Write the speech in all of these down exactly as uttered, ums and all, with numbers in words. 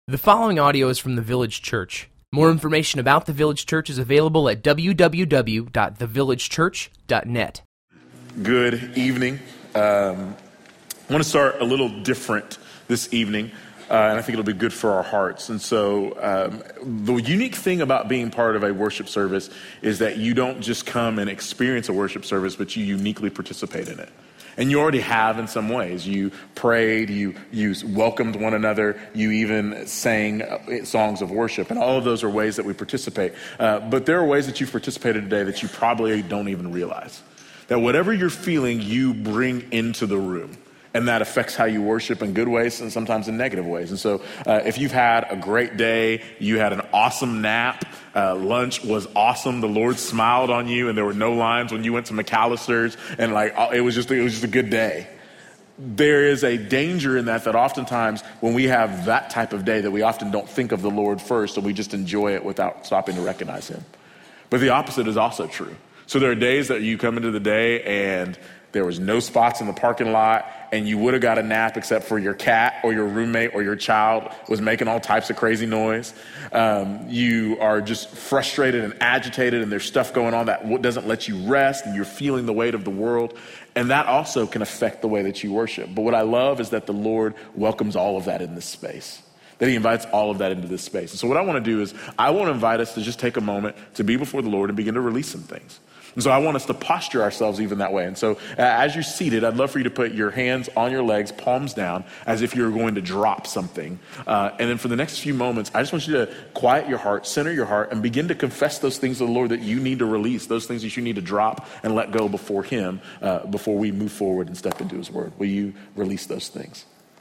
The following audio is from the Village Church. More information about the Village Church is available at w w w dot the village church dot net. Good evening. Um, I want to start a little different this evening, uh, and I think it'll be good for our hearts. And so um, the unique thing about being part of a worship service is that you don't just come and experience a worship service, but you uniquely participate in it. And you already have in some ways. You prayed, you, you welcomed one another, you even sang songs of worship. And all of those are ways that we participate. Uh, but there are ways that you've participated today that you probably don't even realize. That whatever you're feeling, you bring into the room. And that affects how you worship in good ways and sometimes in negative ways. And so uh, if you've had a great day, you had an awesome nap, uh, lunch was awesome, the Lord smiled on you, and there were no lines when you went to McAllister's, and like it was just it was just a good day. There is a danger in that, that oftentimes when we have that type of day, that we often don't think of the Lord first, and we just enjoy it without stopping to recognize him. But the opposite is also true. So there are days that you come into the day and there was no spots in the parking lot, and you would have got a nap except for your cat or your roommate or your child was making all types of crazy noise. Um, you are just frustrated and agitated, and there's stuff going on that doesn't let you rest, and you're feeling the weight of the world. And that also can affect the way that you worship. But what I love is that the Lord welcomes all of that in this space. That he invites all of that into this space. And so what I want to do is I want to invite us to just take a moment to be before the Lord and begin to release some things. And so I want us to posture ourselves even that way. And so uh, as you're seated, I'd love for you to put your hands on your legs, palms down, as if you're going to drop something. Uh, and then for the next few moments, I just want you to quiet your heart, center your heart, and begin to confess those things to the Lord that you need to release, those things that you need to drop and let go before him, uh, before we move forward and step into his word. Will you release those things?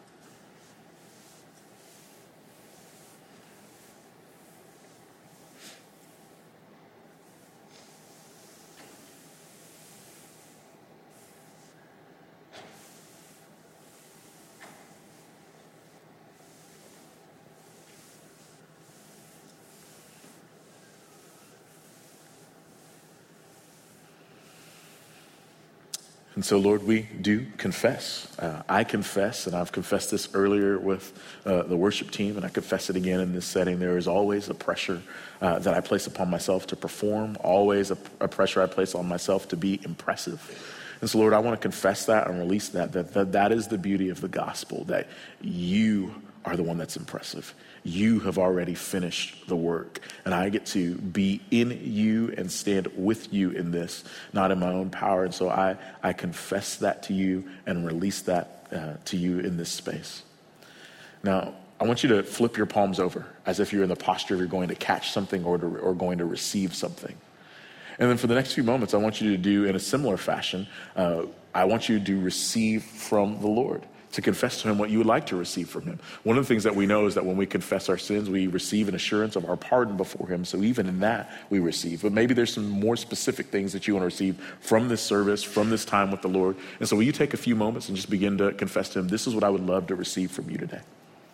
And so, Lord, we do confess. Uh, I confess, and I've confessed this earlier with uh, the worship team, and I confess it again in this setting. There is always a pressure uh, that I place upon myself to perform, always a, a pressure I place on myself to be impressive. And so, Lord, I want to confess that and release that, that, that that is the beauty of the gospel, that you are the one that's impressive. You have already finished the work, and I get to be in you and stand with you in this, not in my own power. And so I, I confess that to you and release that uh, to you in this space. Now, I want you to flip your palms over as if you're in the posture of you're going to catch something or, to, or going to receive something. And then for the next few moments, I want you to do in a similar fashion, uh, I want you to receive from the Lord, to confess to him what you would like to receive from him. One of the things that we know is that when we confess our sins, we receive an assurance of our pardon before him. So even in that, we receive. But maybe there's some more specific things that you want to receive from this service, from this time with the Lord. And so will you take a few moments and just begin to confess to him, this is what I would love to receive from you today.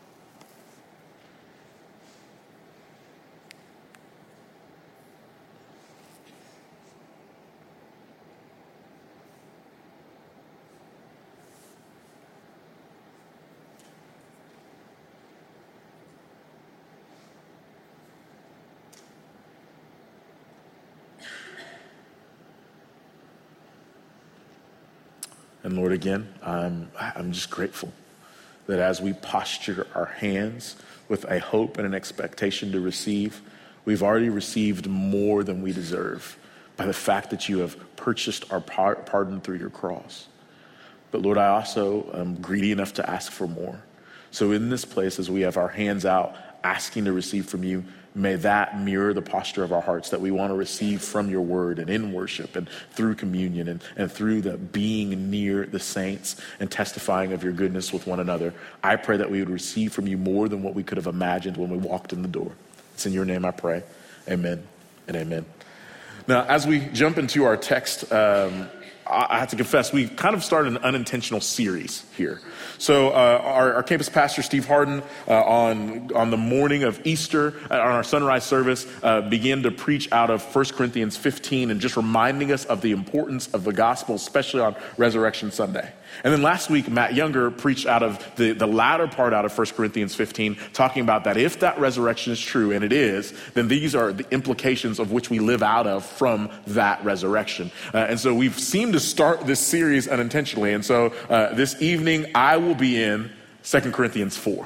And Lord, again, I'm, I'm just grateful that as we posture our hands with a hope and an expectation to receive, we've already received more than we deserve by the fact that you have purchased our par- pardon through your cross. But Lord, I also am greedy enough to ask for more. So in this place, as we have our hands out, asking to receive from you, may that mirror the posture of our hearts, that we want to receive from your word and in worship and through communion and, and through the being near the saints and testifying of your goodness with one another. I pray that we would receive from you more than what we could have imagined when we walked in the door. It's in your name I pray. Amen and amen. Now, as we jump into our text, um, I have to confess, we've kind of started an unintentional series here. So uh, our, our campus pastor, Steve Harden, uh, on on the morning of Easter, uh, on our sunrise service, uh, began to preach out of First Corinthians fifteen and just reminding us of the importance of the gospel, especially on Resurrection Sunday. And then last week, Matt Younger preached out of the, the latter part out of First Corinthians fifteen, talking about that if that resurrection is true, and it is, then these are the implications of which we live out of from that resurrection. Uh, and so we've seemed to start this series unintentionally. And so uh, this evening, I will be in Second Corinthians four.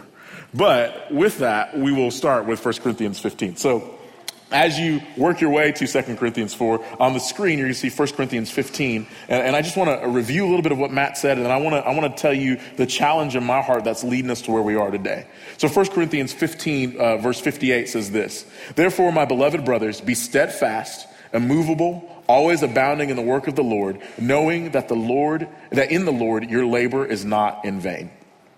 But with that, we will start with First Corinthians fifteen. So as you work your way to Second Corinthians four, on the screen, you're going to see First Corinthians fifteen. And, and I just want to review a little bit of what Matt said, and then I want to I want to tell you the challenge in my heart that's leading us to where we are today. So First Corinthians fifteen, uh, verse fifty-eight says this: "Therefore, my beloved brothers, be steadfast, immovable, always abounding in the work of the Lord, knowing that the Lord, that in the Lord your labor is not in vain."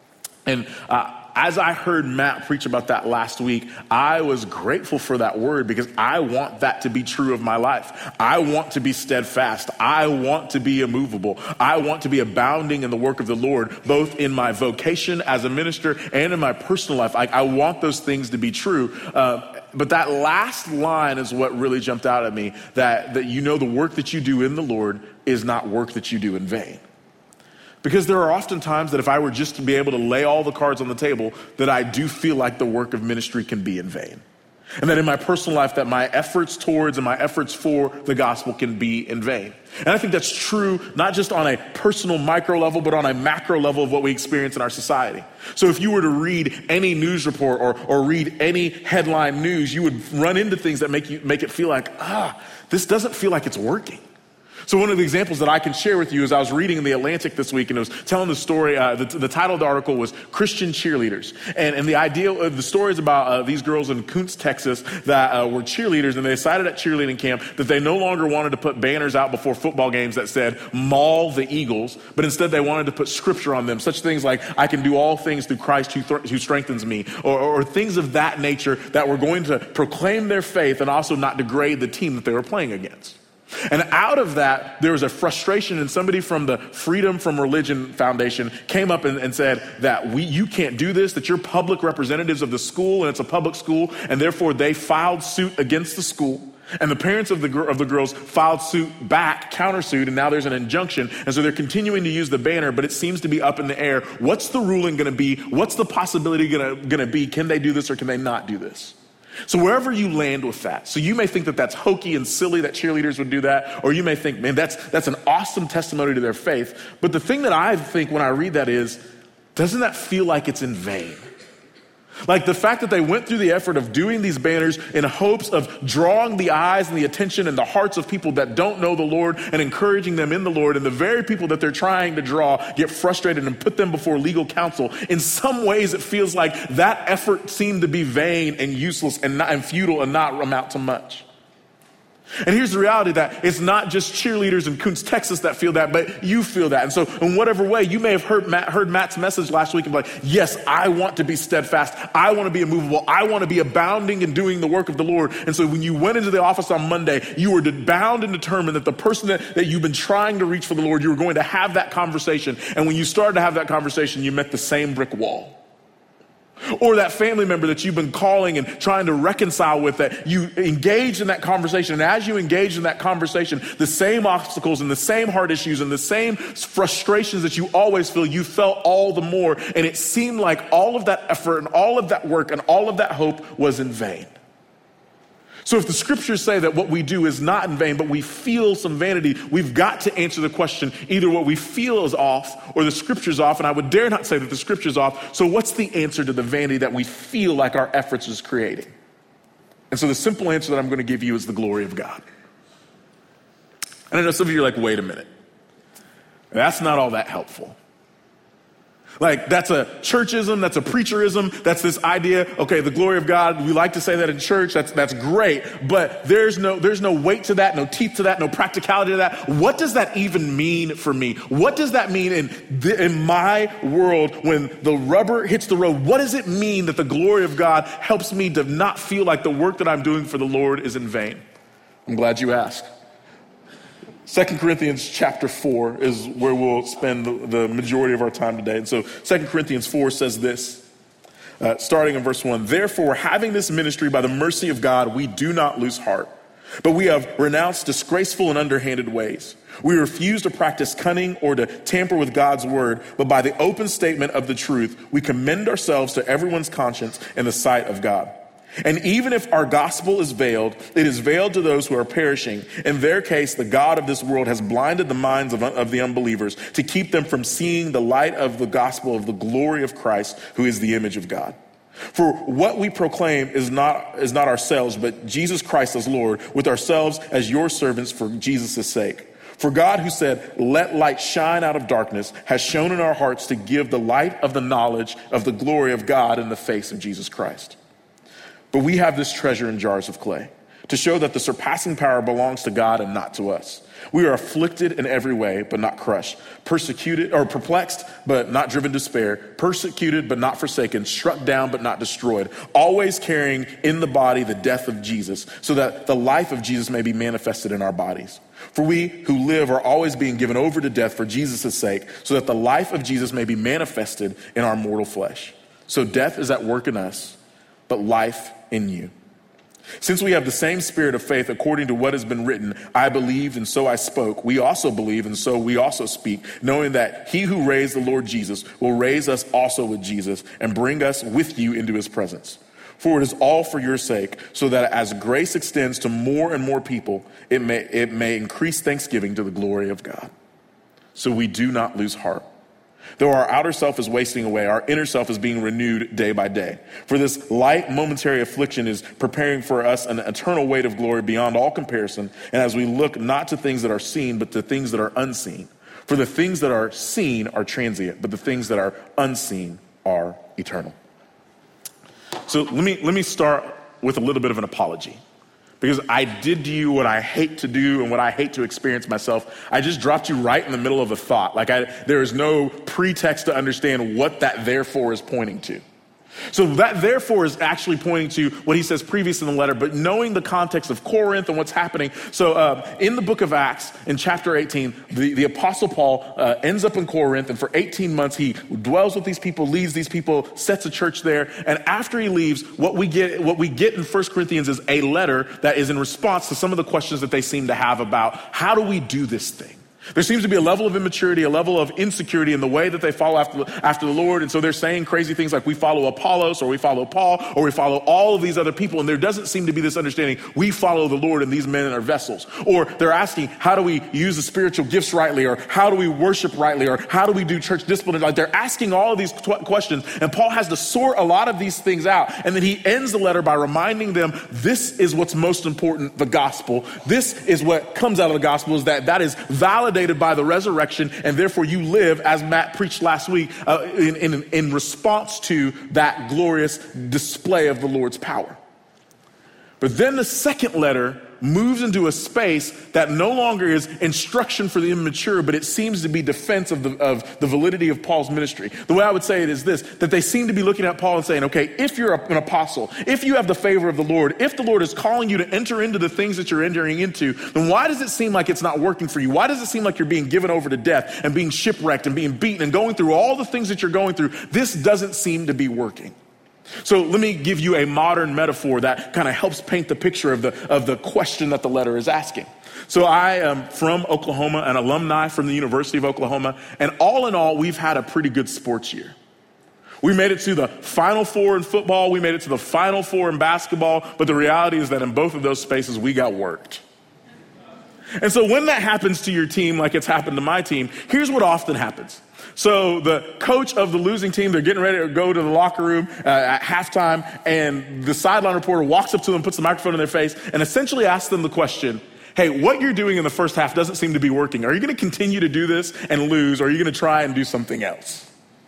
And uh, as I heard Matt preach about that last week, I was grateful for that word because I want that to be true of my life. I want to be steadfast. I want to be immovable. I want to be abounding in the work of the Lord, both in my vocation as a minister and in my personal life. I, I want those things to be true. Uh, But that last line is what really jumped out at me, that, that you know the work that you do in the Lord is not work that you do in vain. Because there are often times that if I were just to be able to lay all the cards on the table, that I do feel like the work of ministry can be in vain. And that in my personal life, that my efforts towards and my efforts for the gospel can be in vain. And I think that's true, not just on a personal micro level, but on a macro level of what we experience in our society. So if you were to read any news report or, or read any headline news, you would run into things that make you make it feel like, ah, this doesn't feel like it's working. So one of the examples that I can share with you is I was reading in The Atlantic this week, and it was telling the story, uh, the, the title of the article was Christian Cheerleaders. And, and the idea of the story is about uh, these girls in Kuntz, Texas that uh, were cheerleaders, and they decided at cheerleading camp that they no longer wanted to put banners out before football games that said, "Maul the Eagles," but instead they wanted to put scripture on them, such things like, "I can do all things through Christ who, th- who strengthens me," or, or, or things of that nature that were going to proclaim their faith and also not degrade the team that they were playing against. And out of that, there was a frustration, and somebody from the Freedom from Religion Foundation came up and, and said that we, you can't do this, that you're public representatives of the school, and it's a public school, and therefore they filed suit against the school. And the parents of the of the girls filed suit back, countersuit, and now there's an injunction. And so they're continuing to use the banner, but it seems to be up in the air. What's the ruling going to be? What's the possibility going to going to be? Can they do this or can they not do this? So wherever you land with that, so you may think that that's hokey and silly that cheerleaders would do that, or you may think, man, that's that's an awesome testimony to their faith. But the thing that I think when I read that is, doesn't that feel like it's in vain? Like the fact that they went through the effort of doing these banners in hopes of drawing the eyes and the attention and the hearts of people that don't know the Lord and encouraging them in the Lord, and the very people that they're trying to draw get frustrated and put them before legal counsel. In some ways, it feels like that effort seemed to be vain and useless and, not, and futile and not amount to much. And here's the reality that it's not just cheerleaders in Kuntz, Texas that feel that, but you feel that. And so in whatever way, you may have heard Matt, heard Matt's message last week and be like, yes, I want to be steadfast. I want to be immovable. I want to be abounding in doing the work of the Lord. And so when you went into the office on Monday, you were bound and determined that the person that, that you've been trying to reach for the Lord, you were going to have that conversation. And when you started to have that conversation, you met the same brick wall. Or that family member that you've been calling and trying to reconcile with, that you engage in that conversation. And as you engage in that conversation, the same obstacles and the same hard issues and the same frustrations that you always feel, you felt all the more. And it seemed like all of that effort and all of that work and all of that hope was in vain. So if the scriptures say that what we do is not in vain, but we feel some vanity, we've got to answer the question, either what we feel is off or the scripture's off. And I would dare not say that the scripture's off. So what's the answer to the vanity that we feel like our efforts is creating? And so the simple answer that I'm going to give you is the glory of God. And I know some of you are like, wait a minute. That's not all that helpful. Like, that's a churchism, that's a preacherism, that's this idea, okay, the glory of God, we like to say that in church, that's that's great, but there's no there's no weight to that, no teeth to that, no practicality to that. What does that even mean for me? What does that mean in the, in my world when the rubber hits the road? What does it mean that the glory of God helps me to not feel like the work that I'm doing for the Lord is in vain? I'm glad you asked. Second Corinthians chapter four is where we'll spend the, the majority of our time today. And so Second Corinthians four says this, uh, starting in verse one, therefore, having this ministry by the mercy of God, we do not lose heart, but we have renounced disgraceful and underhanded ways. We refuse to practice cunning or to tamper with God's word, but by the open statement of the truth, we commend ourselves to everyone's conscience in the sight of God. And even if our gospel is veiled, it is veiled to those who are perishing. In their case, the God of this world has blinded the minds of, of the unbelievers to keep them from seeing the light of the gospel of the glory of Christ, who is the image of God. For what we proclaim is not, is not ourselves, but Jesus Christ as Lord, with ourselves as your servants for Jesus' sake. For God, who said, let light shine out of darkness, has shone in our hearts to give the light of the knowledge of the glory of God in the face of Jesus Christ. But we have this treasure in jars of clay, to show that the surpassing power belongs to God and not to us. We are afflicted in every way, but not crushed, persecuted or perplexed, but not driven to despair, persecuted, but not forsaken, struck down, but not destroyed, always carrying in the body the death of Jesus, so that the life of Jesus may be manifested in our bodies. For we who live are always being given over to death for Jesus' sake, so that the life of Jesus may be manifested in our mortal flesh. So death is at work in us, but life in you. Since we have the same spirit of faith, according to what has been written, I believed and so I spoke. We also believe and so we also speak, knowing that he who raised the Lord Jesus will raise us also with Jesus and bring us with you into his presence. For it is all for your sake, so that as grace extends to more and more people, it may, it may increase thanksgiving to the glory of God. So we do not lose heart. Though our outer self is wasting away, our inner self is being renewed day by day. For this light momentary affliction is preparing for us an eternal weight of glory beyond all comparison. And as we look not to things that are seen, but to things that are unseen. For the things that are seen are transient, but the things that are unseen are eternal. So let me, let me start with a little bit of an apology. Because I did to you what I hate to do and what I hate to experience myself. I just dropped you right in the middle of a thought. Like I, there is no pretext to understand what that therefore is pointing to. So that therefore is actually pointing to what he says previous in the letter, but knowing the context of Corinth and what's happening. So uh, in the book of Acts, in chapter eighteen, the, the Apostle Paul uh, ends up in Corinth, and for eighteen months he dwells with these people, leads these people, sets a church there. And after he leaves, what we get what we get in First Corinthians is a letter that is in response to some of the questions that they seem to have about how do we do this thing. There seems to be a level of immaturity, a level of insecurity in the way that they follow after, after the Lord. And so they're saying crazy things like we follow Apollos, or we follow Paul, or we follow all of these other people. And there doesn't seem to be this understanding, we follow the Lord and these men are vessels. Or they're asking, how do we use the spiritual gifts rightly? Or how do we worship rightly? Or how do we do church discipline? Like they're asking all of these tw- questions. And Paul has to sort a lot of these things out. And then he ends the letter by reminding them, this is what's most important, the gospel. This is what comes out of the gospel, is that that is validated by the resurrection, and therefore you live, as Matt preached last week, uh, in, in, in response to that glorious display of the Lord's power. But then the second letter moves into a space that no longer is instruction for the immature, but it seems to be defense of the, of the validity of Paul's ministry. The way I would say it is this, that they seem to be looking at Paul and saying, okay, if you're an apostle, if you have the favor of the Lord, if the Lord is calling you to enter into the things that you're entering into, then why does it seem like it's not working for you? Why does it seem like you're being given over to death and being shipwrecked and being beaten and going through all the things that you're going through? This doesn't seem to be working. So let me give you a modern metaphor that kind of helps paint the picture of the of the question that the letter is asking. So I am from Oklahoma, an alumni from the University of Oklahoma, and all in all, we've had a pretty good sports year. We made it to the Final Four in football, we made it to the Final Four in basketball, but the reality is that in both of those spaces, we got worked. And so when that happens to your team, like it's happened to my team, here's what often happens. So the coach of the losing team, they're getting ready to go to the locker room uh, at halftime, and the sideline reporter walks up to them, puts the microphone in their face, and essentially asks them the question, hey, what you're doing in the first half doesn't seem to be working. Are you going to continue to do this and lose, or are you going to try and do something else?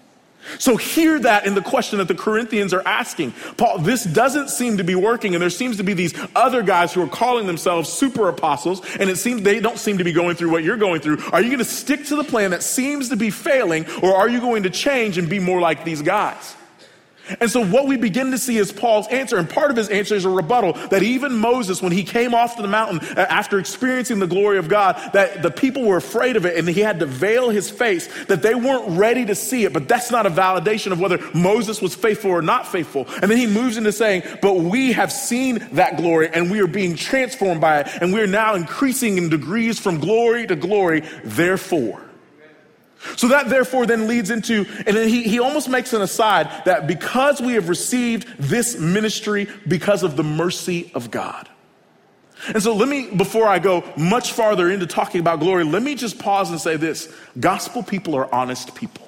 So hear that in the question that the Corinthians are asking. Paul, this doesn't seem to be working, and there seems to be these other guys who are calling themselves super apostles, and it seems they don't seem to be going through what you're going through. Are you going to stick to the plan that seems to be failing, or are you going to change and be more like these guys? And so what we begin to see is Paul's answer, and part of his answer is a rebuttal that even Moses, when he came off to the mountain after experiencing the glory of God, that the people were afraid of it and he had to veil his face, that they weren't ready to see it. But that's not a validation of whether Moses was faithful or not faithful. And then he moves into saying, but we have seen that glory and we are being transformed by it, and we are now increasing in degrees from glory to glory, therefore. So that therefore then leads into, and then he, he almost makes an aside that because we have received this ministry because of the mercy of God. And so let me, before I go much farther into talking about glory, let me just pause and say this. Gospel people are honest people.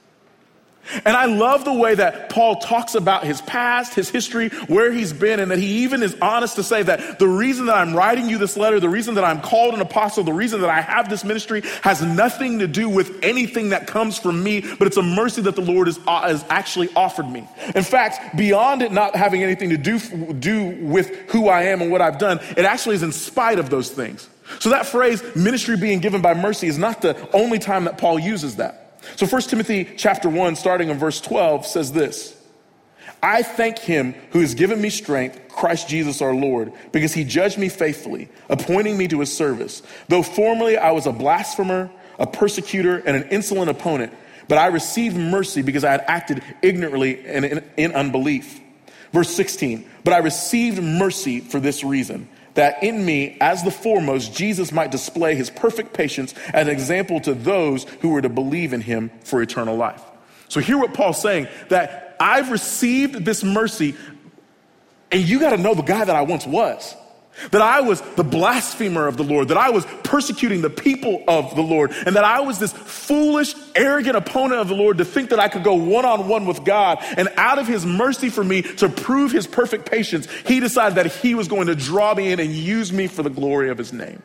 And I love the way that Paul talks about his past, his history, where he's been, and that he even is honest to say that the reason that I'm writing you this letter, the reason that I'm called an apostle, the reason that I have this ministry has nothing to do with anything that comes from me, but it's a mercy that the Lord has, uh, has actually offered me. In fact, beyond it not having anything to do, do with who I am and what I've done, it actually is in spite of those things. So that phrase, ministry being given by mercy, is not the only time that Paul uses that. So First Timothy chapter one, starting in verse twelve, says this: I thank him who has given me strength, Christ Jesus our Lord, because he judged me faithfully, appointing me to his service. Though formerly I was a blasphemer, a persecutor, and an insolent opponent, but I received mercy because I had acted ignorantly and in, in unbelief. Verse sixteen, but I received mercy for this reason, that in me, as the foremost, Jesus might display his perfect patience as an example to those who were to believe in him for eternal life. So hear what Paul's saying, that I've received this mercy, and you got to know the guy that I once was. That I was the blasphemer of the Lord, that I was persecuting the people of the Lord, and that I was this foolish, arrogant opponent of the Lord to think that I could go one-on-one with God. And out of his mercy for me to prove his perfect patience, he decided that he was going to draw me in and use me for the glory of his name.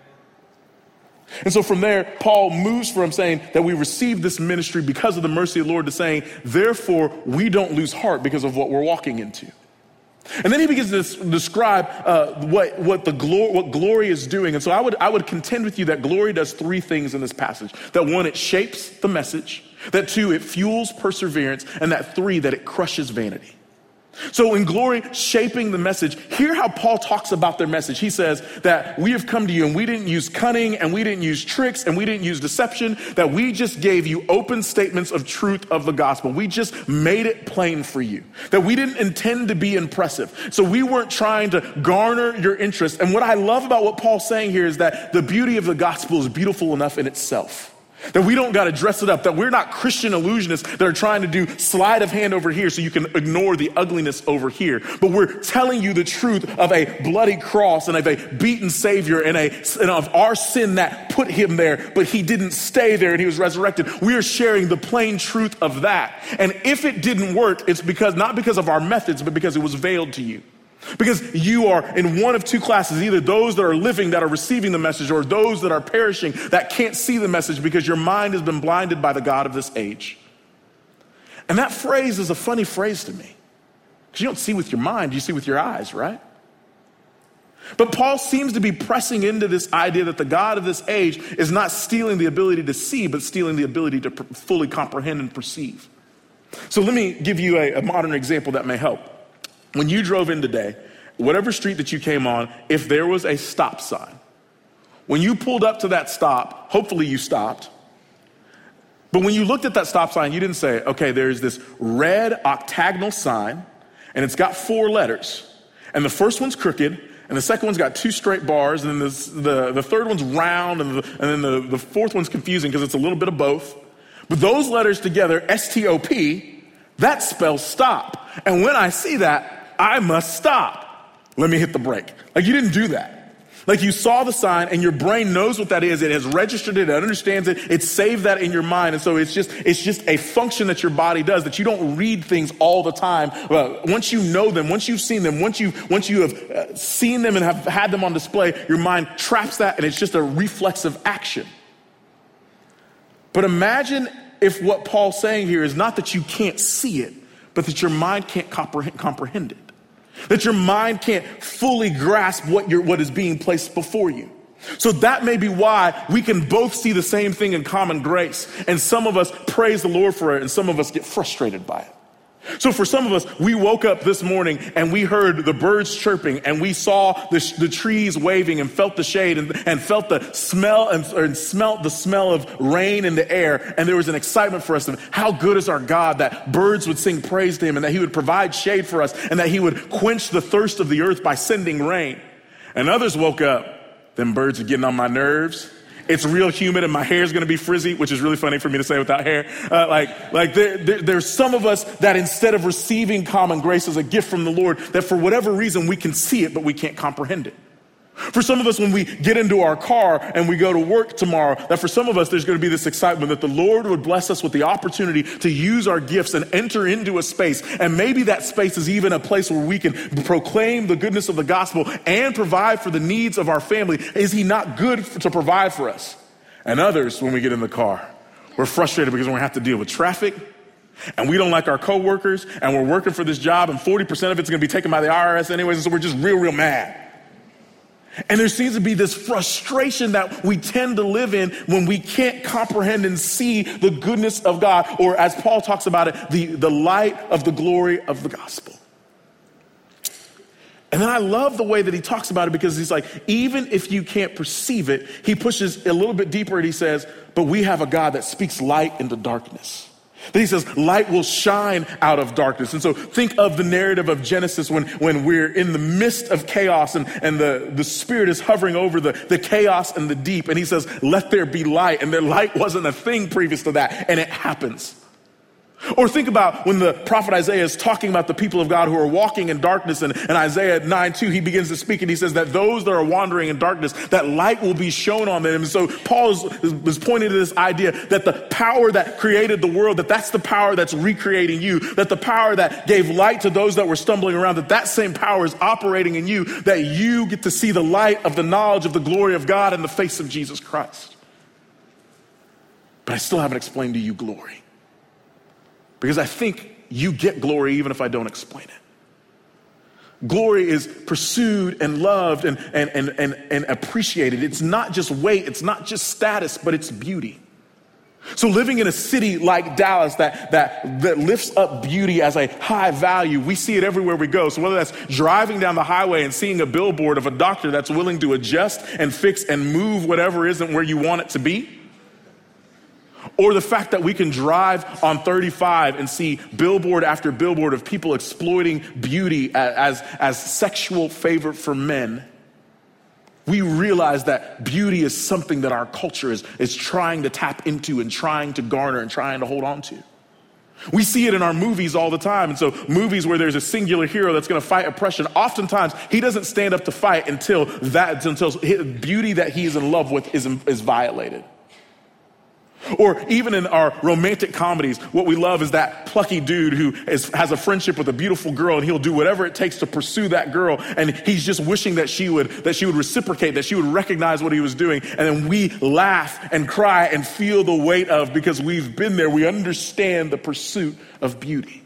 And so from there, Paul moves from saying that we received this ministry because of the mercy of the Lord to saying, therefore, we don't lose heart because of what we're walking into. And then he begins to describe uh, what what the glory what glory is doing. And so I would I would contend with you that glory does three things in this passage. That one, it shapes the message. That two, it fuels perseverance. And that three, that it crushes vanity. So in glory, shaping the message, hear how Paul talks about their message. He says that we have come to you and we didn't use cunning and we didn't use tricks and we didn't use deception, that we just gave you open statements of truth of the gospel. We just made it plain for you, that we didn't intend to be impressive. So we weren't trying to garner your interest. And what I love about what Paul's saying here is that the beauty of the gospel is beautiful enough in itself. That we don't got to dress it up, that we're not Christian illusionists that are trying to do sleight of hand over here so you can ignore the ugliness over here. But we're telling you the truth of a bloody cross and of a beaten Savior and, a, and of our sin that put him there, but he didn't stay there and he was resurrected. We are sharing the plain truth of that. And if it didn't work, it's because not because of our methods, but because it was veiled to you. Because you are in one of two classes, either those that are living that are receiving the message or those that are perishing that can't see the message because your mind has been blinded by the God of this age. And that phrase is a funny phrase to me because you don't see with your mind, you see with your eyes, right? But Paul seems to be pressing into this idea that the God of this age is not stealing the ability to see, but stealing the ability to fully comprehend and perceive. So let me give you a, a modern example that may help. When you drove in today, whatever street that you came on, if there was a stop sign, when you pulled up to that stop, hopefully you stopped. But when you looked at that stop sign, you didn't say, okay, there's this red octagonal sign and it's got four letters. And the first one's crooked and the second one's got two straight bars. And then this, the, the third one's round and, the, and then the, the fourth one's confusing because it's a little bit of both. But those letters together, S T O P, that spells stop. And when I see that, I must stop. Let me hit the brake. Like you didn't do that. Like you saw the sign and your brain knows what that is. It has registered it. It understands it. It saved that in your mind. And so it's just, it's just a function that your body does, that you don't read things all the time. Well, once you know them, once you've seen them, once you, once you have uh, seen them and have had them on display, your mind traps that and it's just a reflexive action. But imagine if what Paul's saying here is not that you can't see it, but that your mind can't comprehend, comprehend it. That your mind can't fully grasp what you're, what is being placed before you. So that may be why we can both see the same thing in common grace. And some of us praise the Lord for it, and some of us get frustrated by it. So for some of us, we woke up this morning and we heard the birds chirping and we saw the, the trees waving and felt the shade and, and felt the smell and, and smelt the smell of rain in the air. And there was an excitement for us of how good is our God, that birds would sing praise to him and that he would provide shade for us and that he would quench the thirst of the earth by sending rain. And others woke up, them birds are getting on my nerves. It's real humid and my hair is going to be frizzy, which is really funny for me to say without hair. Uh, like, like there, there, there's some of us that instead of receiving common grace as a gift from the Lord, that for whatever reason we can see it, but we can't comprehend it. For some of us, when we get into our car and we go to work tomorrow, that for some of us, there's going to be this excitement that the Lord would bless us with the opportunity to use our gifts and enter into a space. And maybe that space is even a place where we can proclaim the goodness of the gospel and provide for the needs of our family. Is he not good to provide for us? And others, when we get in the car, we're frustrated because we're going to have to deal with traffic. And we don't like our coworkers and we're working for this job and forty percent of it's going to be taken by the I R S anyways. And so we're just real, real mad. And there seems to be this frustration that we tend to live in when we can't comprehend and see the goodness of God, or as Paul talks about it, the, the light of the glory of the gospel. And then I love the way that he talks about it because he's like, even if you can't perceive it, he pushes a little bit deeper and he says, but we have a God that speaks light into darkness. Then he says, light will shine out of darkness. And so think of the narrative of Genesis when, when we're in the midst of chaos and, and the, the Spirit is hovering over the, the chaos and the deep. And he says, let there be light. And their light wasn't a thing previous to that. And it happens. Or think about when the prophet Isaiah is talking about the people of God who are walking in darkness. And in Isaiah nine two, he begins to speak and he says that those that are wandering in darkness, that light will be shown on them. And so Paul is, is pointing to this idea that the power that created the world, that that's the power that's recreating you, that the power that gave light to those that were stumbling around, that that same power is operating in you, that you get to see the light of the knowledge of the glory of God in the face of Jesus Christ. But I still haven't explained to you glory. Because I think you get glory even if I don't explain it. Glory is pursued and loved and, and, and, and, and appreciated. It's not just weight, it's not just status, but it's beauty. So living in a city like Dallas that, that, that lifts up beauty as a high value, we see it everywhere we go. So whether that's driving down the highway and seeing a billboard of a doctor that's willing to adjust and fix and move whatever isn't where you want it to be, or the fact that we can drive on thirty-five and see billboard after billboard of people exploiting beauty as, as, as sexual favor for men, we realize that beauty is something that our culture is, is trying to tap into and trying to garner and trying to hold on to. We see it in our movies all the time. And so movies where there's a singular hero that's going to fight oppression, oftentimes he doesn't stand up to fight until that, until beauty that he is in love with is, is violated. Or even in our romantic comedies, what we love is that plucky dude who is, has a friendship with a beautiful girl and he'll do whatever it takes to pursue that girl. And he's just wishing that she would, that she would reciprocate, that she would recognize what he was doing. And then we laugh and cry and feel the weight of, because we've been there. We understand the pursuit of beauty.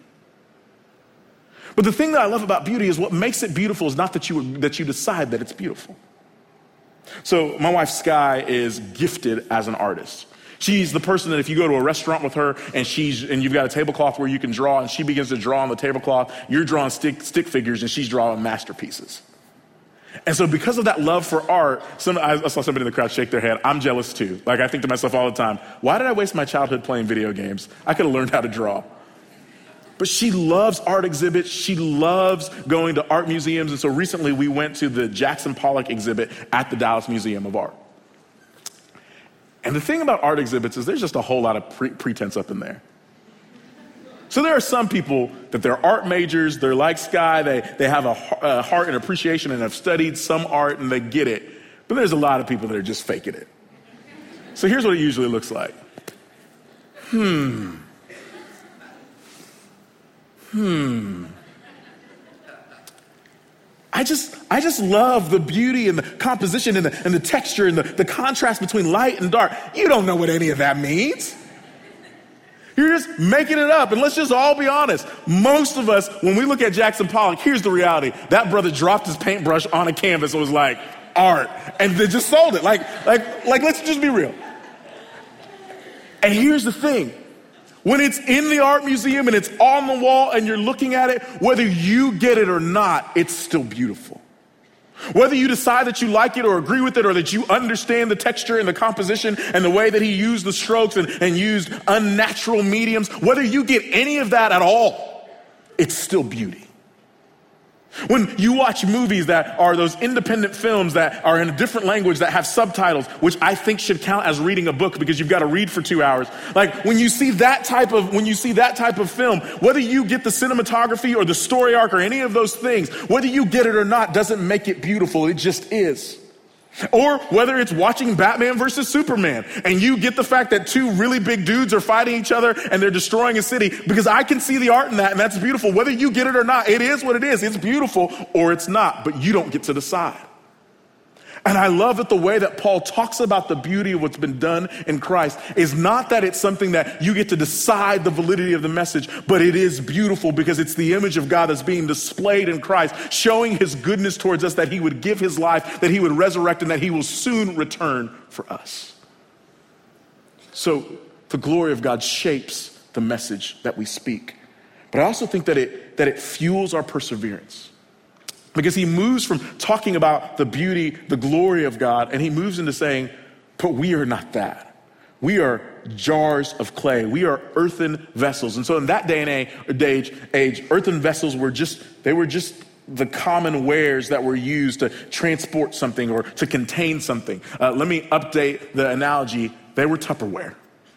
But the thing that I love about beauty is what makes it beautiful is not that you, that you decide that it's beautiful. So my wife, Sky, is gifted as an artist. She's the person that if you go to a restaurant with her and she's and you've got a tablecloth where you can draw and she begins to draw on the tablecloth, you're drawing stick stick figures and she's drawing masterpieces. And so because of that love for art, some, I saw somebody in the crowd shake their head. I'm jealous too. Like I think to myself all the time, why did I waste my childhood playing video games? I could have learned how to draw. But she loves art exhibits. She loves going to art museums. And so recently we went to the Jackson Pollock exhibit at the Dallas Museum of Art. And the thing about art exhibits is there's just a whole lot of pre- pretense up in there. So there are some people that they're art majors, they're like Sky, they, they have a, a heart and appreciation and have studied some art and they get it. But there's a lot of people that are just faking it. So here's what it usually looks like. Hmm. Hmm. I just, I just love the beauty and the composition and the, and the texture and the, the contrast between light and dark. You don't know what any of that means. You're just making it up. And let's just all be honest. Most of us, when we look at Jackson Pollock, here's the reality. That brother dropped his paintbrush on a canvas and was like, art. And they just sold it. Like, like, like, let's just be real. And here's the thing. When it's in the art museum and it's on the wall and you're looking at it, whether you get it or not, it's still beautiful. Whether you decide that you like it or agree with it or that you understand the texture and the composition and the way that he used the strokes and, and used unnatural mediums, whether you get any of that at all, it's still beauty. When you watch movies that are those independent films that are in a different language that have subtitles, which I think should count as reading a book because you've got to read for two hours. Like when you see that type of, when you see that type of film, whether you get the cinematography or the story arc or any of those things, whether you get it or not doesn't make it beautiful. It just is. Or whether it's watching Batman versus Superman and you get the fact that two really big dudes are fighting each other and they're destroying a city, because I can see the art in that and that's beautiful. Whether you get it or not, it is what it is. It's beautiful or it's not, but you don't get to decide. And I love that the way that Paul talks about the beauty of what's been done in Christ is not that it's something that you get to decide the validity of the message, but it is beautiful because it's the image of God that's being displayed in Christ, showing his goodness towards us, that he would give his life, that he would resurrect, and that he will soon return for us. So the glory of God shapes the message that we speak. But I also think that it, that it fuels our perseverance. Because he moves from talking about the beauty, the glory of God, and he moves into saying, but we are not that. We are jars of clay. We are earthen vessels. And so in that day and age, age, earthen vessels were just, they were just the common wares that were used to transport something or to contain something. Uh, let me update the analogy. They were Tupperware.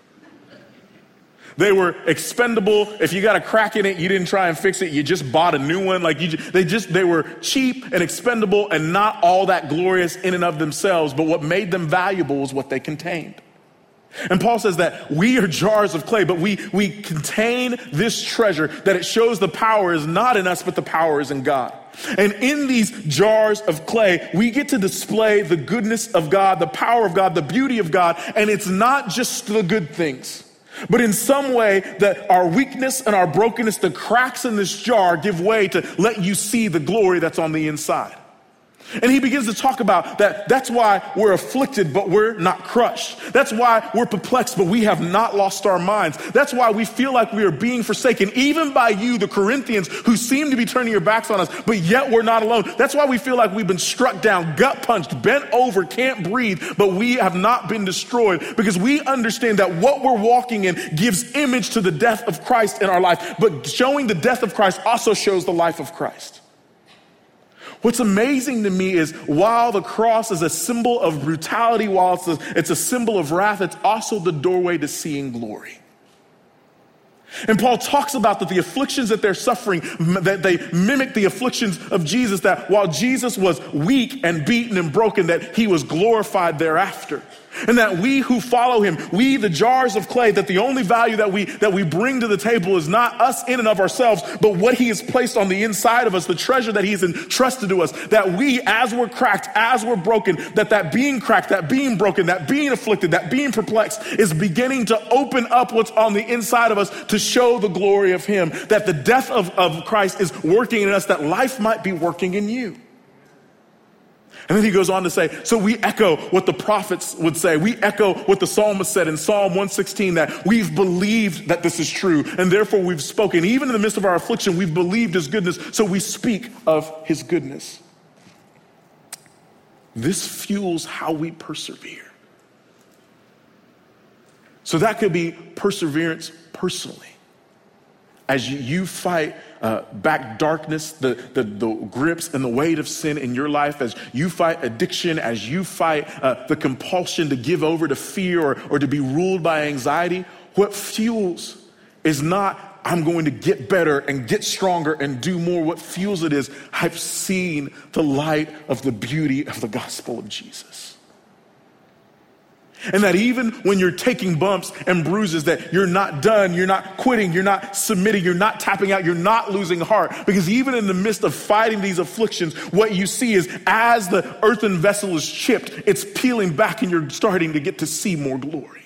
They were expendable. If you got a crack in it, you didn't try and fix it. You just bought a new one. Like you, they just, they were cheap and expendable and not all that glorious in and of themselves. But what made them valuable was what they contained. And Paul says that we are jars of clay, but we, we contain this treasure, that it shows the power is not in us, but the power is in God. And in these jars of clay, we get to display the goodness of God, the power of God, the beauty of God. And it's not just the good things. But in some way that our weakness and our brokenness, the cracks in this jar give way to let you see the glory that's on the inside. And he begins to talk about that. That's why we're afflicted, but we're not crushed. That's why we're perplexed, but we have not lost our minds. That's why we feel like we are being forsaken, even by you, the Corinthians, who seem to be turning your backs on us, but yet we're not alone. That's why we feel like we've been struck down, gut punched, bent over, can't breathe, but we have not been destroyed, because we understand that what we're walking in gives image to the death of Christ in our life. But showing the death of Christ also shows the life of Christ. What's amazing to me is while the cross is a symbol of brutality, while it's a, it's a symbol of wrath, it's also the doorway to seeing glory. And Paul talks about that the afflictions that they're suffering, that they mimic the afflictions of Jesus, that while Jesus was weak and beaten and broken, that he was glorified thereafter. And that we who follow him, we the jars of clay, that the only value that we that we bring to the table is not us in and of ourselves, but what he has placed on the inside of us, the treasure that he's entrusted to us, that we, as we're cracked, as we're broken, that that being cracked, that being broken, that being afflicted, that being perplexed is beginning to open up what's on the inside of us to show the glory of him, that the death of, of Christ is working in us, that life might be working in you. And then he goes on to say, so we echo what the prophets would say. We echo what the psalmist said in Psalm one sixteen, that we've believed that this is true, and therefore we've spoken. Even in the midst of our affliction, we've believed his goodness, so we speak of his goodness. This fuels how we persevere. So that could be perseverance personally. As you, you fight uh, back darkness, the, the, the grips and the weight of sin in your life, as you fight addiction, as you fight uh, the compulsion to give over to fear or, or to be ruled by anxiety, what fuels is not, I'm going to get better and get stronger and do more. What fuels it is, I've seen the light of the beauty of the gospel of Jesus. And that even when you're taking bumps and bruises, that you're not done, you're not quitting, you're not submitting, you're not tapping out, you're not losing heart. Because even in the midst of fighting these afflictions, what you see is as the earthen vessel is chipped, it's peeling back and you're starting to get to see more glory.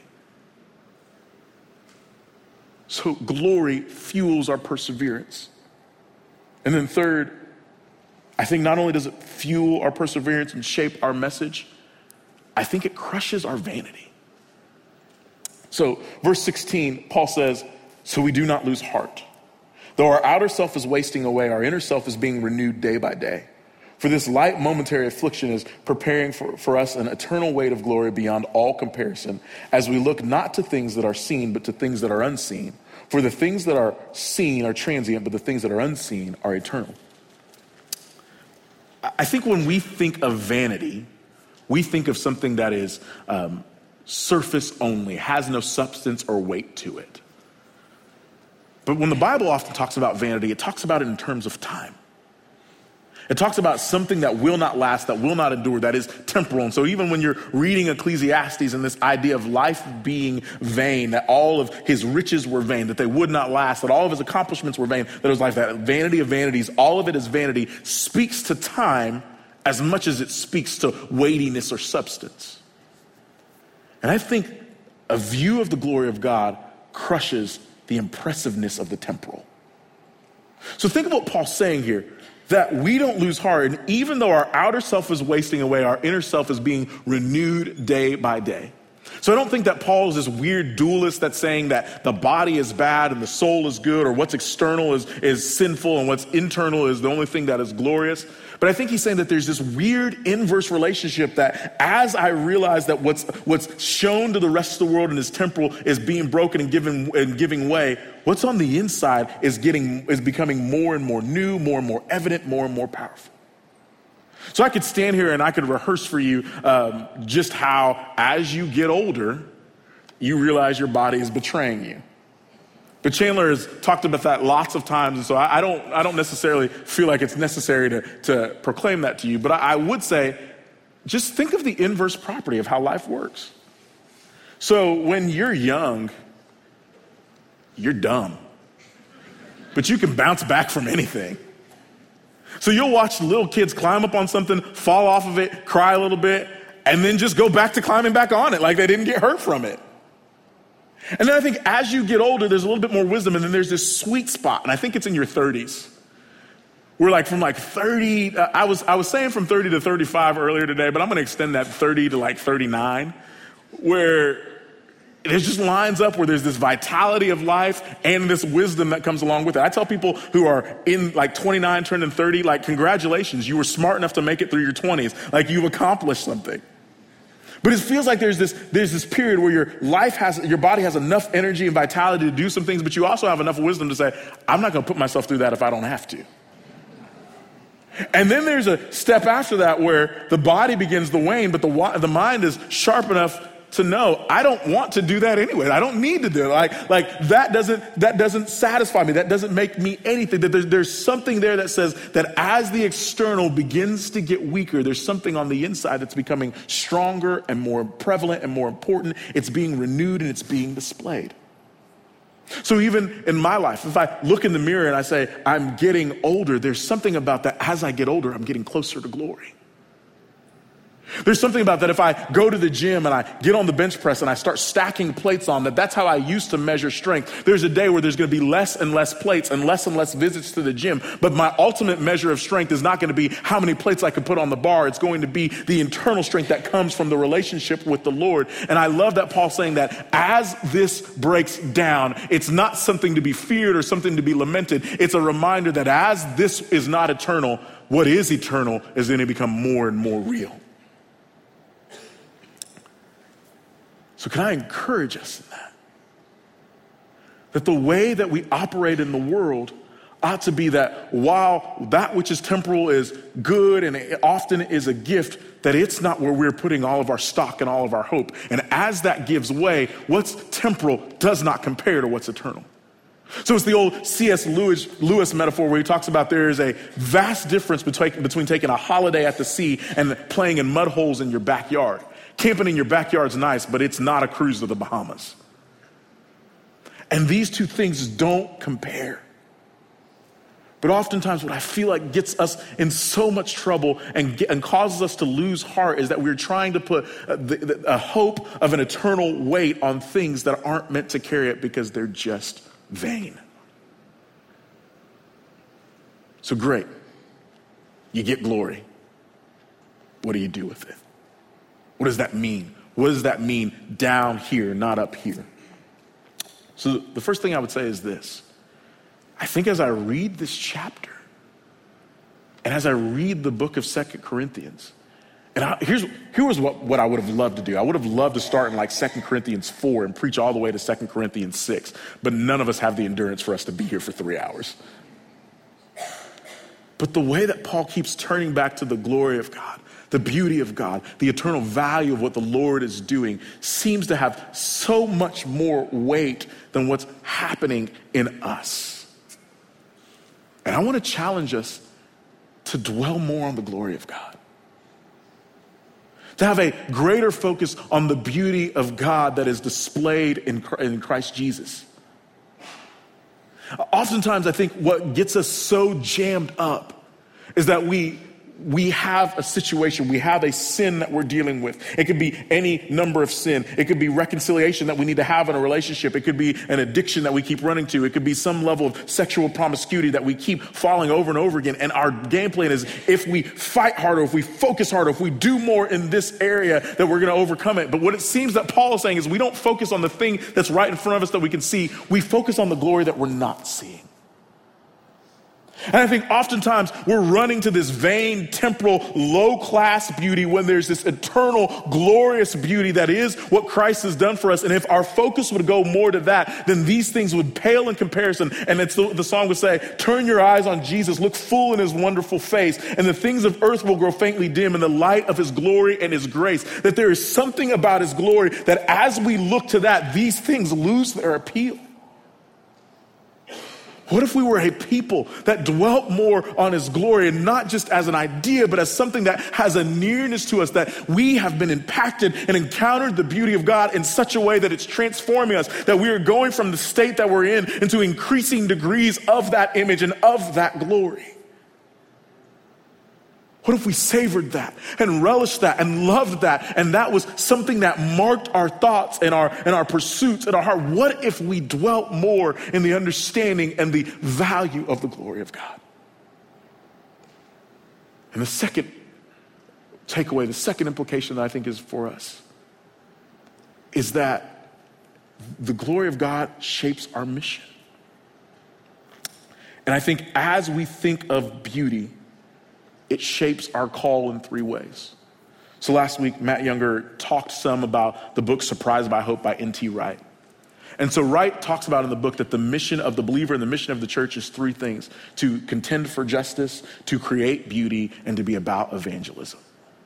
So glory fuels our perseverance. And then third, I think not only does it fuel our perseverance and shape our message, I think it crushes our vanity. So verse sixteen, Paul says, so we do not lose heart. Though our outer self is wasting away, our inner self is being renewed day by day. For this light momentary affliction is preparing for, for us an eternal weight of glory beyond all comparison, as we look not to things that are seen, but to things that are unseen. For the things that are seen are transient, but the things that are unseen are eternal. I think when we think of vanity, we think of something that is um, surface only, has no substance or weight to it. But when the Bible often talks about vanity, it talks about it in terms of time. It talks about something that will not last, that will not endure, that is temporal. And so even when you're reading Ecclesiastes and this idea of life being vain, that all of his riches were vain, that they would not last, that all of his accomplishments were vain, that it was like that vanity of vanities, all of it is vanity, speaks to time as much as it speaks to weightiness or substance. And I think a view of the glory of God crushes the impressiveness of the temporal. So think of what Paul's saying here, that we don't lose heart. And even though our outer self is wasting away, our inner self is being renewed day by day. So I don't think that Paul is this weird dualist that's saying that the body is bad and the soul is good, or what's external is, is sinful and what's internal is the only thing that is glorious. But I think he's saying that there's this weird inverse relationship that as I realize that what's what's shown to the rest of the world and is temporal is being broken and giving and giving way, what's on the inside is getting is becoming more and more new, more and more evident, more and more powerful. So I could stand here and I could rehearse for you um, just how as you get older, you realize your body is betraying you. But Chandler has talked about that lots of times, and so I, I don't I don't necessarily feel like it's necessary to, to proclaim that to you. But I, I would say, just think of the inverse property of how life works. So when you're young, you're dumb. But you can bounce back from anything. So you'll watch little kids climb up on something, fall off of it, cry a little bit, and then just go back to climbing back on it like they didn't get hurt from it. And then I think as you get older, there's a little bit more wisdom, and then there's this sweet spot, and I think it's in your thirties. We're like from like thirty, uh, I was I was saying from thirty to thirty-five earlier today, but I'm going to extend that thirty to like thirty-nine, where there's just lines up where there's this vitality of life and this wisdom that comes along with it. I tell people who are in like twenty-nine, turning thirty, like congratulations, you were smart enough to make it through your twenties. Like you've accomplished something. But it feels like there's this there's this period where your life has, your body has enough energy and vitality to do some things, but you also have enough wisdom to say, I'm not going to put myself through that if I don't have to. And then there's a step after that where the body begins to wane, but the the mind is sharp enough to know I don't want to do that anyway. I don't need to do it. Like, like that doesn't that doesn't satisfy me. That doesn't make me anything. That there's, there's something there that says that as the external begins to get weaker, there's something on the inside that's becoming stronger and more prevalent and more important. It's being renewed and it's being displayed. So even in my life, if I look in the mirror and I say, I'm getting older, there's something about that. As I get older, I'm getting closer to glory. There's something about that if I go to the gym and I get on the bench press and I start stacking plates on that, that's how I used to measure strength. There's a day where there's going to be less and less plates and less and less visits to the gym. But my ultimate measure of strength is not going to be how many plates I can put on the bar. It's going to be the internal strength that comes from the relationship with the Lord. And I love that Paul's saying that as this breaks down, it's not something to be feared or something to be lamented. It's a reminder that as this is not eternal, what is eternal is going to become more and more real. So can I encourage us in that? That the way that we operate in the world ought to be that while that which is temporal is good and it often is a gift, that it's not where we're putting all of our stock and all of our hope. And as that gives way, what's temporal does not compare to what's eternal. So it's the old C S Lewis, Lewis metaphor where he talks about there is a vast difference between, between taking a holiday at the sea and playing in mud holes in your backyard. Camping in your backyard's nice, but it's not a cruise to the Bahamas. And these two things don't compare. But oftentimes what I feel like gets us in so much trouble and, get, and causes us to lose heart is that we're trying to put a, the, a hope of an eternal weight on things that aren't meant to carry it because they're just vain. So great. You get glory. What do you do with it? What does that mean? What does that mean down here, not up here? So the first thing I would say is this. I think as I read this chapter, and as I read the book of Second Corinthians, and I, here's here was what, what I would have loved to do. I would have loved to start in like Second Corinthians four and preach all the way to Second Corinthians six, but none of us have the endurance for us to be here for three hours. But the way that Paul keeps turning back to the glory of God, the beauty of God, the eternal value of what the Lord is doing seems to have so much more weight than what's happening in us. And I want to challenge us to dwell more on the glory of God. To have a greater focus on the beauty of God that is displayed in Christ Jesus. Oftentimes, I think what gets us so jammed up is that we we have a situation, we have a sin that we're dealing with. It could be any number of sin. It could be reconciliation that we need to have in a relationship. It could be an addiction that we keep running to. It could be some level of sexual promiscuity that we keep falling over and over again. And our game plan is if we fight harder, if we focus harder, if we do more in this area, that we're going to overcome it. But what it seems that Paul is saying is we don't focus on the thing that's right in front of us that we can see. We focus on the glory that we're not seeing. And I think oftentimes we're running to this vain, temporal, low-class beauty when there's this eternal, glorious beauty that is what Christ has done for us. And if our focus would go more to that, then these things would pale in comparison. And it's the, the song would say, turn your eyes on Jesus, look full in his wonderful face, and the things of earth will grow faintly dim in the light of his glory and his grace. That there is something about his glory that as we look to that, these things lose their appeal. What if we were a people that dwelt more on his glory and not just as an idea, but as something that has a nearness to us, that we have been impacted and encountered the beauty of God in such a way that it's transforming us, that we are going from the state that we're in into increasing degrees of that image and of that glory? What if we savored that and relished that and loved that, and that was something that marked our thoughts and our and our pursuits and our heart? What if we dwelt more in the understanding and the value of the glory of God? And the second takeaway, the second implication that I think is for us is that the glory of God shapes our mission. And I think as we think of beauty, it shapes our call in three ways. So last week, Matt Younger talked some about the book Surprised by Hope by N T Wright. And so Wright talks about in the book that the mission of the believer and the mission of the church is three things: to contend for justice, to create beauty, and to be about evangelism.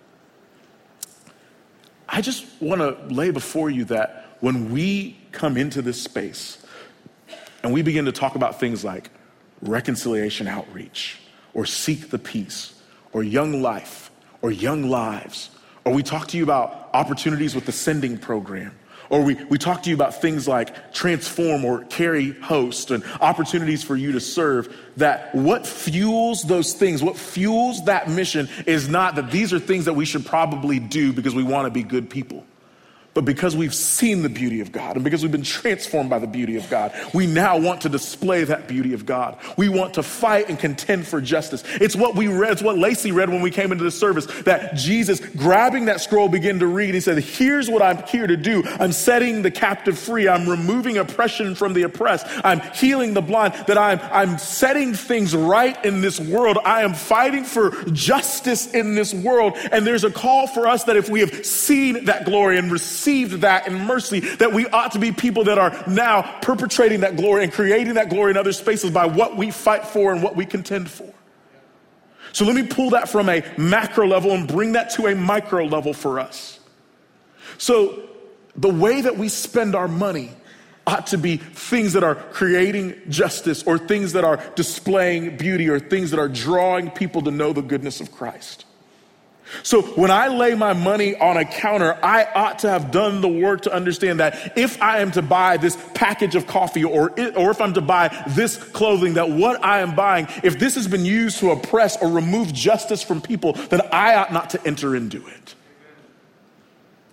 I just want to lay before you that when we come into this space and we begin to talk about things like reconciliation outreach, or seek the peace, or young life, or young lives, or we talk to you about opportunities with the sending program, or we, we talk to you about things like transform or carry host and opportunities for you to serve, that what fuels those things, what fuels that mission is not that these are things that we should probably do because we want to be good people. But because we've seen the beauty of God and because we've been transformed by the beauty of God, we now want to display that beauty of God. We want to fight and contend for justice. It's what we read, it's what Lacey read when we came into the service, that Jesus, grabbing that scroll, began to read. He said, here's what I'm here to do. I'm setting the captive free. I'm removing oppression from the oppressed. I'm healing the blind, that I'm, I'm setting things right in this world. I am fighting for justice in this world. And there's a call for us that if we have seen that glory and received received that in mercy, that we ought to be people that are now perpetrating that glory and creating that glory in other spaces by what we fight for and what we contend for. So let me pull that from a macro level and bring that to a micro level for us. So the way that we spend our money ought to be things that are creating justice, or things that are displaying beauty, or things that are drawing people to know the goodness of Christ. So when I lay my money on a counter, I ought to have done the work to understand that if I am to buy this package of coffee, or it, or if I'm to buy this clothing, that what I am buying, if this has been used to oppress or remove justice from people, then I ought not to enter into it.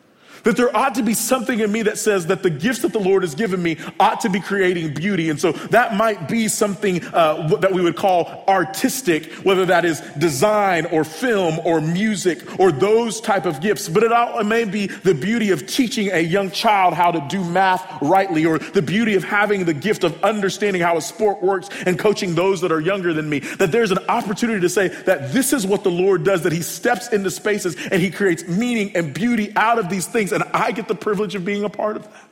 That there ought to be something in me that says that the gifts that the Lord has given me ought to be creating beauty. And so that might be something uh, that we would call artistic, whether that is design or film or music or those type of gifts. But it, all, it may be the beauty of teaching a young child how to do math rightly, or the beauty of having the gift of understanding how a sport works and coaching those that are younger than me. That there's an opportunity to say that this is what the Lord does, that he steps into spaces and he creates meaning and beauty out of these things. And I get the privilege of being a part of that.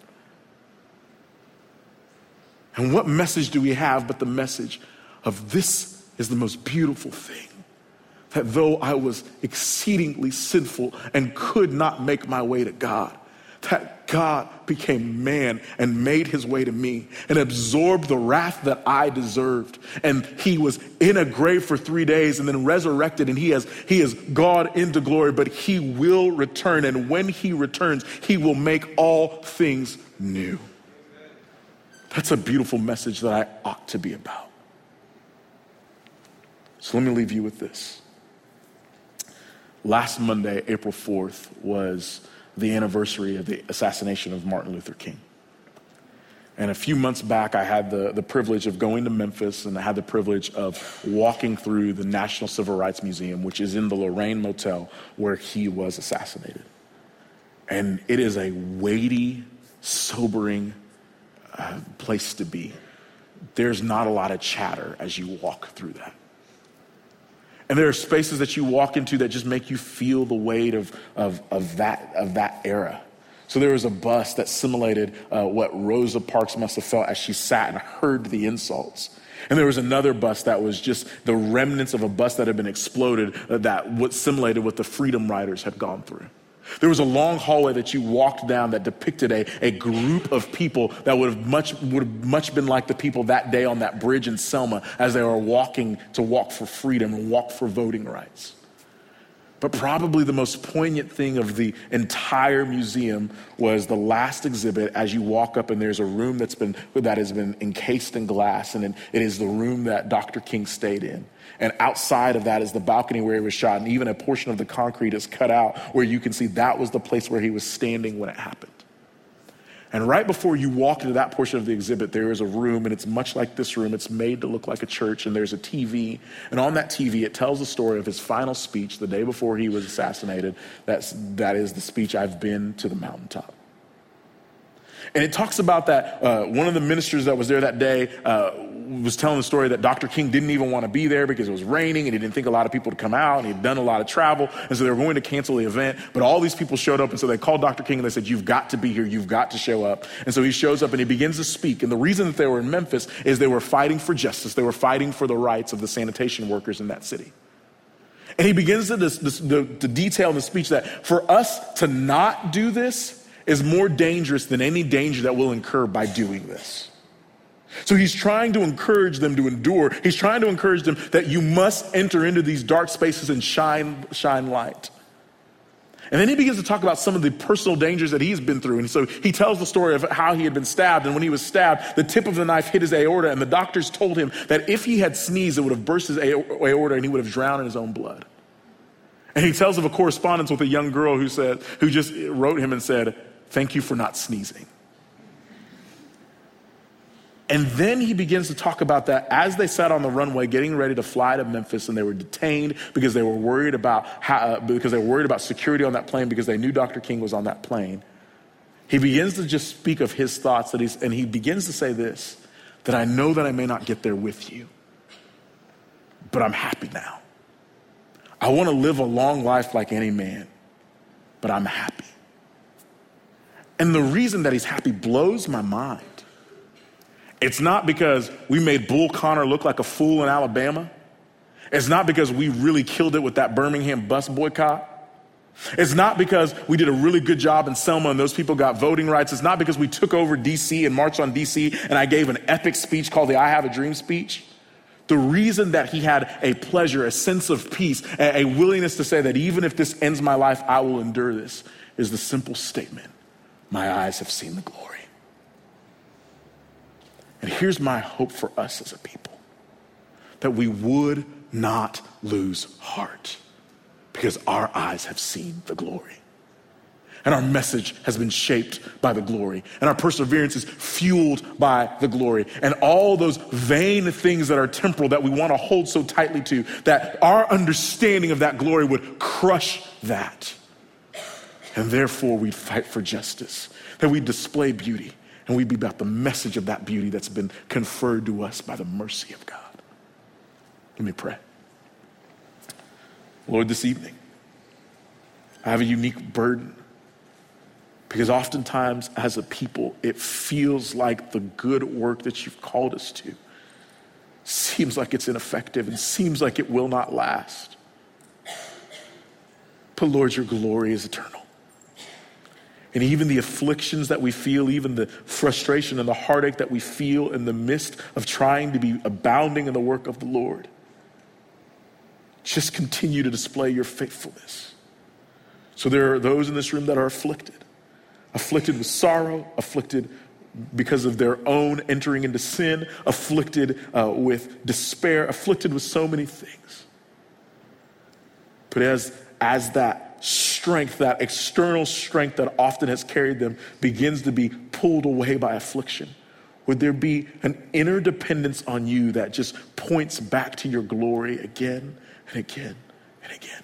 And what message do we have but the message of this is the most beautiful thing? That though I was exceedingly sinful and could not make my way to God, that God became man and made his way to me and absorbed the wrath that I deserved. And he was in a grave for three days and then resurrected, and he has, he has gone into glory, but he will return. And when he returns, he will make all things new. That's a beautiful message that I ought to be about. So let me leave you with this. Last Monday, April fourth, was the anniversary of the assassination of Martin Luther King. And a few months back, I had the, the privilege of going to Memphis, and I had the privilege of walking through the National Civil Rights Museum, which is in the Lorraine Motel where he was assassinated. And it is a weighty, sobering uh, place to be. There's not a lot of chatter as you walk through that. And there are spaces that you walk into that just make you feel the weight of, of, of, that, of that era. So there was a bus that simulated uh, what Rosa Parks must have felt as she sat and heard the insults. And there was another bus that was just the remnants of a bus that had been exploded uh, that what simulated what the Freedom Riders had gone through. There was a long hallway that you walked down that depicted a, a group of people that would have much would have much been like the people that day on that bridge in Selma as they were walking to walk for freedom and walk for voting rights. But probably the most poignant thing of the entire museum was the last exhibit as you walk up, and there's a room that's been that has been encased in glass, and it, it is the room that Doctor King stayed in. And outside of that is the balcony where he was shot, and even a portion of the concrete is cut out where you can see that was the place where he was standing when it happened. And right before you walk into that portion of the exhibit, there is a room, and it's much like this room. It's made to look like a church, and there's a T V. And on that T V, it tells the story of his final speech the day before he was assassinated. That's, that is the speech, "I've been to the mountaintop." And it talks about that uh, one of the ministers that was there that day uh, was telling the story that Doctor King didn't even want to be there because it was raining and he didn't think a lot of people would come out, and he'd done a lot of travel. And so they were going to cancel the event. But all these people showed up, and so they called Doctor King and they said, "You've got to be here. You've got to show up." And so he shows up and he begins to speak. And the reason that they were in Memphis is they were fighting for justice. They were fighting for the rights of the sanitation workers in that city. And he begins to, this, this, to, to detail in the speech that for us to not do this is more dangerous than any danger that we'll incur by doing this. So he's trying to encourage them to endure. He's trying to encourage them that you must enter into these dark spaces and shine, shine light. And then he begins to talk about some of the personal dangers that he's been through. And so he tells the story of how he had been stabbed. And when he was stabbed, the tip of the knife hit his aorta. And the doctors told him that if he had sneezed, it would have burst his aorta and he would have drowned in his own blood. And he tells of a correspondence with a young girl who said, who just wrote him and said, "Thank you for not sneezing." And then he begins to talk about that as they sat on the runway getting ready to fly to Memphis, and they were detained because they were worried about how, uh, because they were worried about security on that plane because they knew Doctor King was on that plane. He begins to just speak of his thoughts that he's, and he begins to say this, that I know that I may not get there with you, but I'm happy now. I want to live a long life like any man, but I'm happy. And the reason that he's happy blows my mind. It's not because we made Bull Connor look like a fool in Alabama. It's not because we really killed it with that Birmingham bus boycott. It's not because we did a really good job in Selma and those people got voting rights. It's not because we took over D C and marched on D C and I gave an epic speech called the I Have a Dream speech. The reason that he had a pleasure, a sense of peace, a, a willingness to say that even if this ends my life, I will endure this, is the simple statement, my eyes have seen the glory. And here's my hope for us as a people, that we would not lose heart because our eyes have seen the glory. And our message has been shaped by the glory. And our perseverance is fueled by the glory. And all those vain things that are temporal that we want to hold so tightly to, that our understanding of that glory would crush that. And therefore we'd fight for justice, that we display beauty, and we'd be about the message of that beauty that's been conferred to us by the mercy of God. Let me pray. Lord, this evening, I have a unique burden. Because oftentimes as a people, it feels like the good work that you've called us to seems like it's ineffective and seems like it will not last. But Lord, your glory is eternal. And even the afflictions that we feel, even the frustration and the heartache that we feel in the midst of trying to be abounding in the work of the Lord, just continue to display your faithfulness. So there are those in this room that are afflicted. Afflicted with sorrow, afflicted because of their own entering into sin, afflicted uh, with despair, afflicted with so many things. But as, as that strength, that external strength that often has carried them begins to be pulled away by affliction, would there be an inner dependence on you that just points back to your glory again and again and again?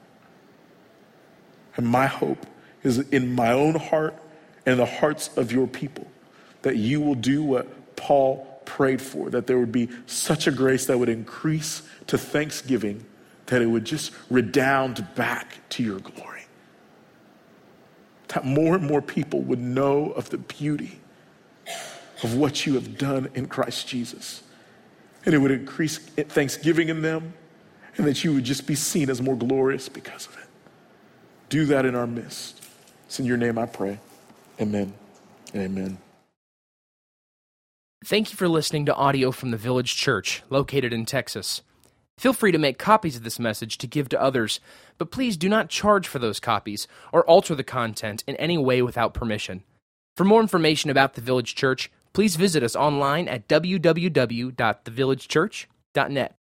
And my hope is in my own heart and the hearts of your people, that you will do what Paul prayed for, that there would be such a grace that would increase to thanksgiving, that it would just redound back to your glory. That more and more people would know of the beauty of what you have done in Christ Jesus. And it would increase thanksgiving in them, and that you would just be seen as more glorious because of it. Do that in our midst. It's in your name I pray. Amen. Amen. Thank you for listening to audio from the Village Church, located in Texas. Feel free to make copies of this message to give to others, but please do not charge for those copies or alter the content in any way without permission. For more information about the Village Church, please visit us online at w w w dot the village church dot net.